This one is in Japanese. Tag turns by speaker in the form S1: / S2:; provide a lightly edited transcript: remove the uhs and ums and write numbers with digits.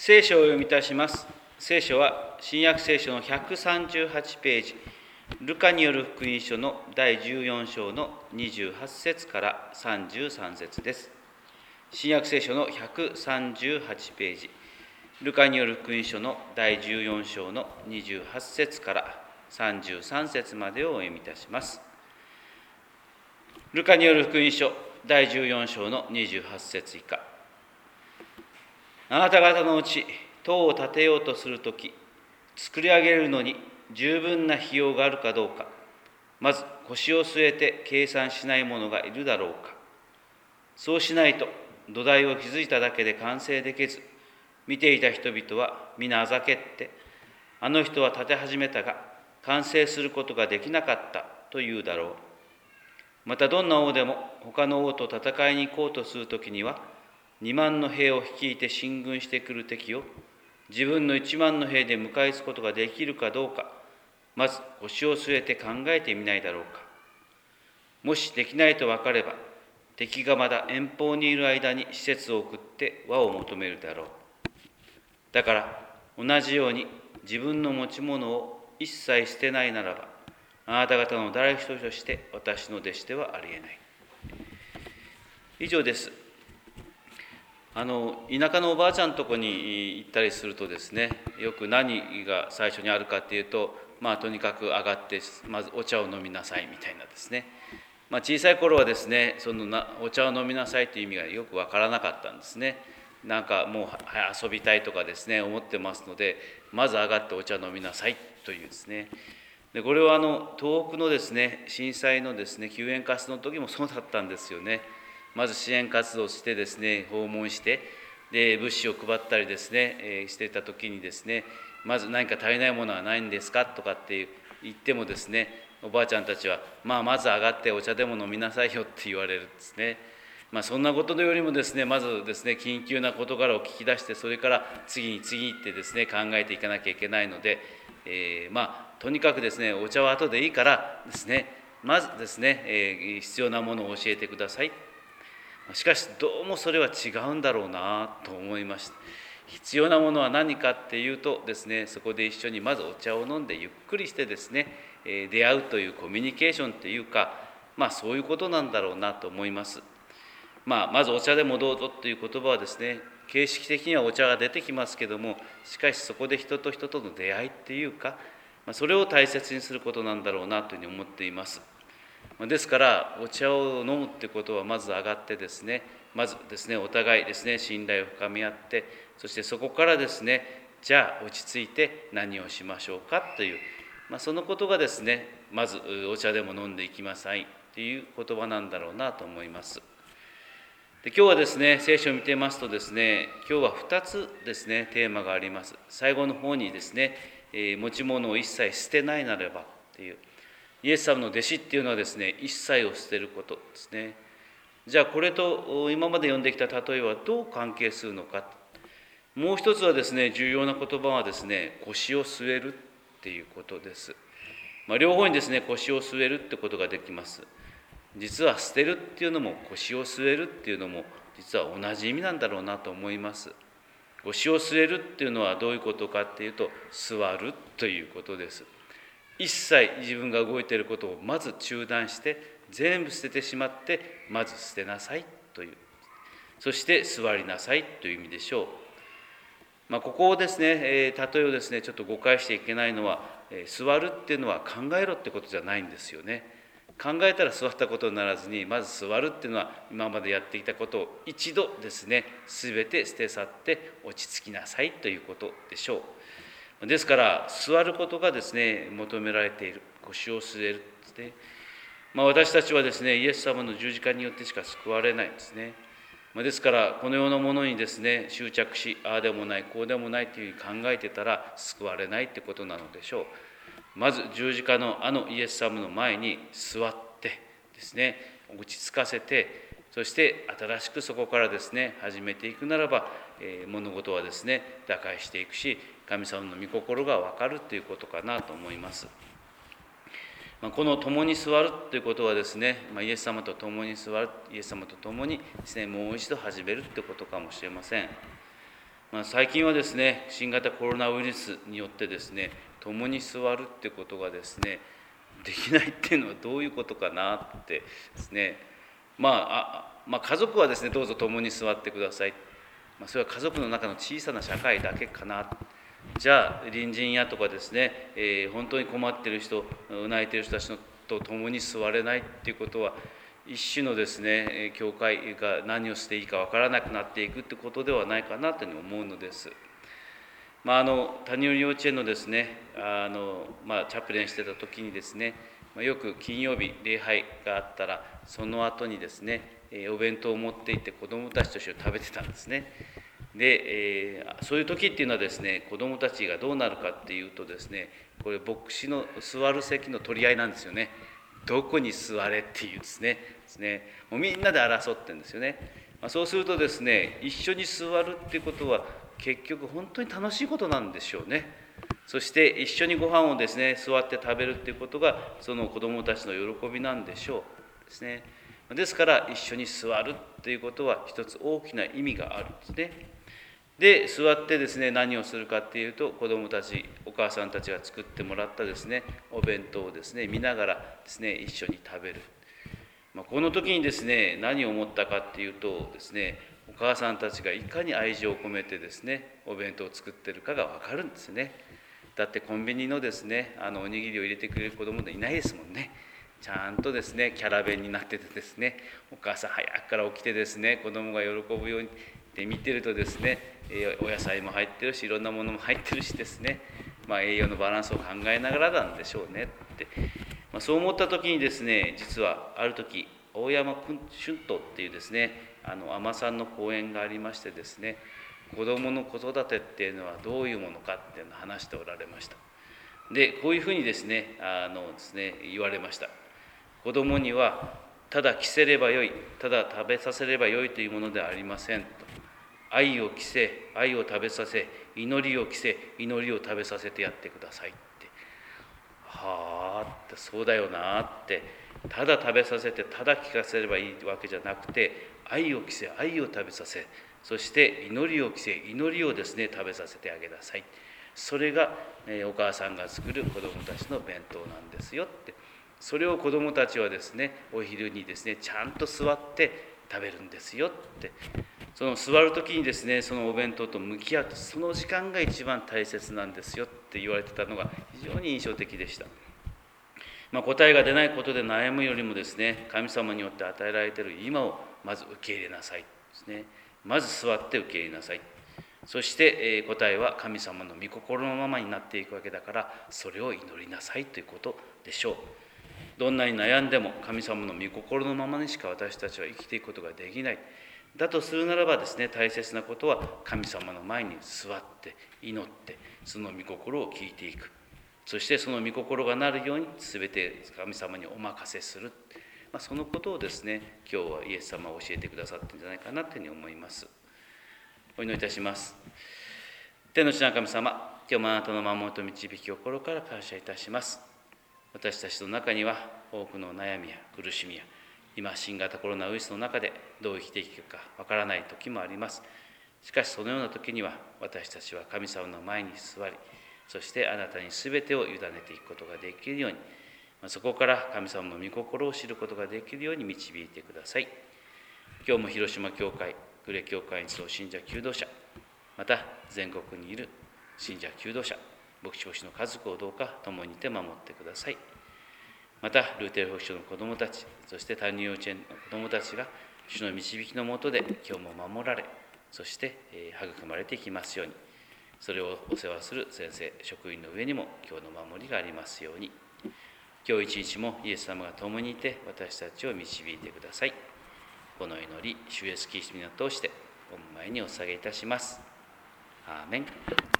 S1: 聖書を読みいたします。聖書は新約聖書の138ページ、ルカによる福音書の第14章の28節から33節です。新約聖書の138ページ、ルカによる福音書の第14章の28節から33節までをお読みいたします。ルカによる福音書第14章の28節以下。あなた方のうち塔を建てようとするとき、作り上げるのに十分な費用があるかどうか、まず腰を据えて計算しない者がいるだろうか。そうしないと土台を築いただけで完成できず、見ていた人々は皆あざけって、あの人は建て始めたが完成することができなかったと言うだろう。またどんな王でも他の王と戦いに行こうとするときには、2万の兵を率いて進軍してくる敵を自分の1万の兵で迎え撃つことができるかどうか、まず腰を据えて考えてみないだろうか。もしできないと分かれば、敵がまだ遠方にいる間に施設を送って和を求めるだろう。だから同じように自分の持ち物を一切捨てないならば、あなた方の誰一人として私の弟子ではありえない。以上です。田舎のおばあちゃんのとこに行ったりするとですね、よく何が最初にあるかっていうと、とにかく上がってまずお茶を飲みなさいみたいなですね。小さい頃はですね、お茶を飲みなさいという意味がよくわからなかったんですね。なんかもう遊びたいとかですね思ってますので、まず上がってお茶を飲みなさいというですね。でこれは東北のですね震災のですね救援活動の時もそうだったんですよね。まず支援活動をしてですね、訪問して、で物資を配ったりですね、していた時にですね、まず何か足りないものはないんですかとかって言ってもですね、おばあちゃんたちは、まず上がってお茶でも飲みなさいよって言われるんですね。そんなことよりもですね、まずですね、緊急な事柄を聞き出して、それから次に次ってですね、考えていかなきゃいけないので、とにかくですね、お茶は後でいいからですね、まずですね、必要なものを教えてください。しかしどうもそれは違うんだろうなと思いました。必要なものは何かっていうとですね、そこで一緒にまずお茶を飲んでゆっくりしてですね、出会うというコミュニケーションというか、そういうことなんだろうなと思います。まずお茶でもどうぞという言葉はですね、形式的にはお茶が出てきますけども、しかしそこで人と人との出会いっていうか、それを大切にすることなんだろうなというふうに思っています。ですからお茶を飲むってことはまず上がってですね、まずですねお互いですね信頼を深め合って、そしてそこからですね、じゃあ落ち着いて何をしましょうかという、そのことがですね、まずお茶でも飲んでいきなさいっていう言葉なんだろうなと思います。で今日はですね、聖書を見てますとですね、今日は2つですねテーマがあります。最後の方にですね、持ち物を一切捨てないならばっていう、イエス様の弟子っていうのはですね、一切を捨てることですね。じゃあこれと今まで読んできた例えはどう関係するのか。もう一つはですね、重要な言葉はですね、腰を据えるっていうことです。両方にですね、腰を据えるってことができます。実は捨てるっていうのも腰を据えるっていうのも実は同じ意味なんだろうなと思います。腰を据えるっていうのはどういうことかっていうと、座るということです。一切自分が動いていることをまず中断して全部捨ててしまって、まず捨てなさいという、そして座りなさいという意味でしょう。ここをですね、例えをですねちょっと誤解していけないのは、座るっていうのは考えろってことじゃないんですよね。考えたら座ったことにならずに、まず座るっていうのは今までやっていたことを一度ですね全て捨て去って落ち着きなさいということでしょう。ですから座ることがですね求められている、腰を据えるですね。私たちはですねイエス様の十字架によってしか救われないんですね。ですからこの世のものにですね執着し、ああでもないこうでもないというふうに考えてたら救われないってことなのでしょう。まず十字架のイエス様の前に座ってですね、落ち着かせて、そして新しくそこからですね始めていくならば、物事はですね打開していくし、神様の御心が分かるということかなと思います。この共に座るということはですね、イエス様と共に座る、イエス様と共にですねもう一度始めるということかもしれません。 最近はですね、新型コロナウイルスによってですね、共に座るってことがですね、できないっていうのはどういうことかなってですね、家族はですね、どうぞ共に座ってください。それは家族の中の小さな社会だけかな。じゃあ隣人やとかですね、本当に困っている人、泣いている人たちと共に座れないっていうことは、一種のですね、教会が何をしていいか分からなくなっていくってことではないかなというふうに思うのです。谷寄幼稚園のですね、チャプレンしてた時にですね、よく金曜日礼拝があったら、その後にですね、お弁当を持って行って子どもたちと一緒に食べてたんですね。で、そういう時っていうのはですね、子どもたちがどうなるかっていうとですね、これ牧師の座る席の取り合いなんですよね。どこに座れっていうですね、もうみんなで争ってるんですよね。そうするとですね、一緒に座るっていうことは結局本当に楽しいことなんでしょうね。そして一緒にご飯をですね、座って食べるっていうことがその子どもたちの喜びなんでしょうですね。ですから一緒に座るっていうことは一つ大きな意味があるんですね。で、座ってですね、何をするかっていうと、子どもたち、お母さんたちが作ってもらったですね、お弁当をですね、見ながらですね、一緒に食べる。この時にですね、何を思ったかっていうとですね、お母さんたちがいかに愛情を込めてですね、お弁当を作ってるかが分かるんですね。だってコンビニのですね、おにぎりを入れてくれる子どもいないですもんね。ちゃんとですね、キャラ弁になっててですね、お母さん早くから起きてですね、子どもが喜ぶようにで見てるとですね、お野菜も入ってるし、いろんなものも入ってるしですね、栄養のバランスを考えながらなんでしょうねって、そう思った時にですね、実はある時大山春斗っていうですね、海女さんの講演がありましてですね、子どもの子育てっていうのはどういうものかっていうのを話しておられました。で、こういうふうにですね、言われました。子どもにはただ着せればよい、ただ食べさせればよいというものではありませんと。愛を着せ、愛を食べさせ、祈りを着せ、祈りを食べさせてやってくださいって。はあって、そうだよなって、ただ食べさせてただ聞かせればいいわけじゃなくて、愛を着せ、愛を食べさせ、そして祈りを着せ、祈りをですね、食べさせてあげなさい。それが、お母さんが作る子どもたちの弁当なんですよって。それを子どもたちはですね、お昼にですね、ちゃんと座って食べるんですよって。その座る時にですね、そのお弁当と向き合うと、その時間が一番大切なんですよって言われてたのが非常に印象的でした。答えが出ないことで悩むよりもですね、神様によって与えられている今をまず受け入れなさいですね。まず座って受け入れなさい。そして、答えは神様の御心のままになっていくわけだから、それを祈りなさいということでしょう。どんなに悩んでも神様の御心のままにしか私たちは生きていくことができない。だとするならばですね、大切なことは神様の前に座って祈ってその御心を聞いていく。そしてその御心がなるように全て神様にお任せする。そのことをですね、今日はイエス様は教えてくださったんじゃないかなというふうに思います。お祈りいたします。天の地の神様、今日もあなたの守りと導きを心から感謝いたします。私たちの中には多くの悩みや苦しみや、今新型コロナウイルスの中でどう生きていくかわからない時もあります。しかしそのような時には私たちは神様の前に座り、そしてあなたに全てを委ねていくことができるように、そこから神様の御心を知ることができるように導いてください。今日も広島教会、呉教会に集う信者求道者、また全国にいる信者求道者、牧師奉仕の家族をどうか共にいて守ってください。またルーテル保育所の子どもたち、そして谷幼稚園の子どもたちが主の導きのもとで今日も守られ、そして育まれていきますように、それをお世話する先生職員の上にも今日の守りがありますように。今日一日もイエス様が共にいて私たちを導いてください。この祈り、主イエスキリストに通して御前にお捧げいたします。アーメン。